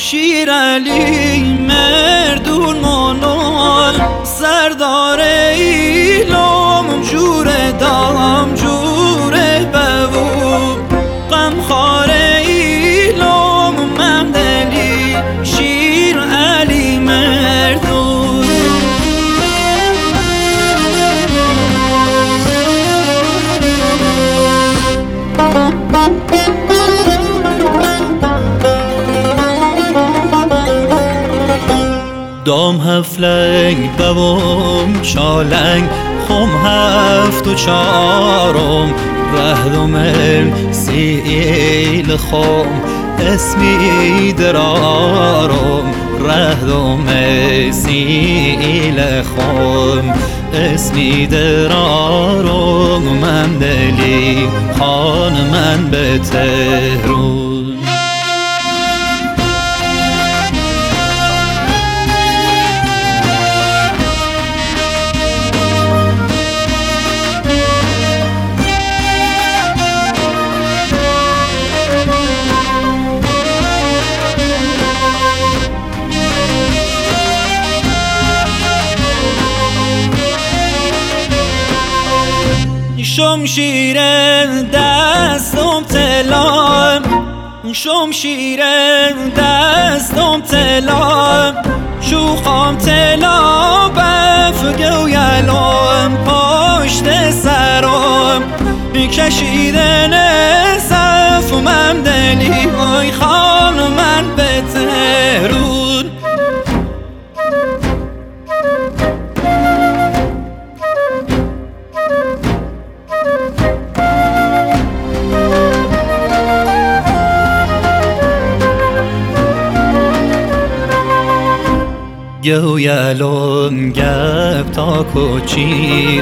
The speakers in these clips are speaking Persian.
شیر علی مردون منال سردار ایلام جور دام جور ببو غمخوار ایلام ممدلی شیر علی مردون دام هفلنگ دوم چالنگ خم هفت و چارم رهدم سیل خم اسمی درارم رهدم سیل خم اسمی درارم ممدلی خان من به تهرون شمشیر دستم طلا شمشیر دستم طلا شوخام طلا بفگو یلام پشت سرم کشیدن صف ممدلی آی خان من به تهرون گویالم گپ تا کوچیر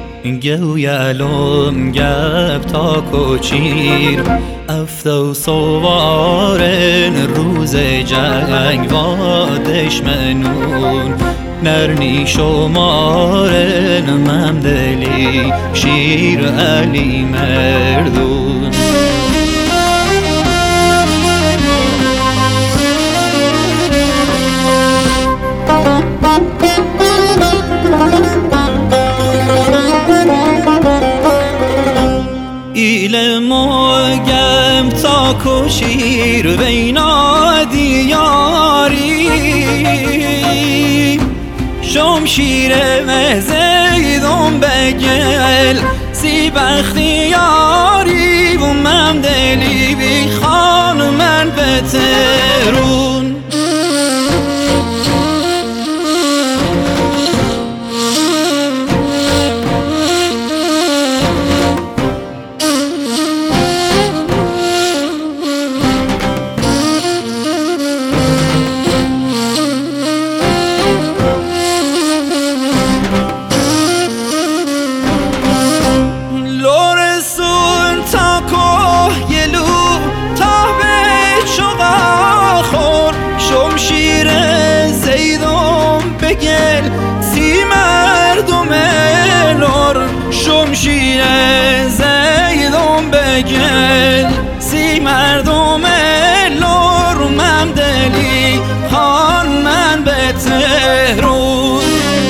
گویالم گپ تا کوچیر افتو سوارن روز جنگ و دشمنون نرنی شمارن ممدلی شیر علی مردون ایلم و گم تا کشیر وینا دیاری شمشیر زیدم بگل سی بختیاری و ممدلی بی خان من به تهرون شمشیر زیدم بگل سی مردم لور شمشیر زیدم بگل سی مردم لور ممدلی خان من به تهرون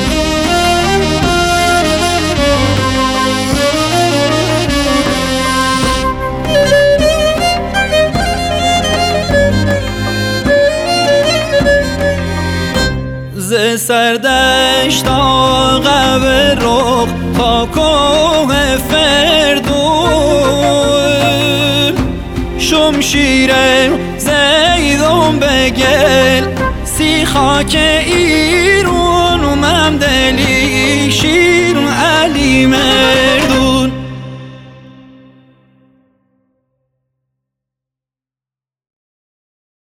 ز سردشت آقب رخ تا کوه فردون شمشیر زیدم بگل سی خاک ایرون و ممدلی شیر علی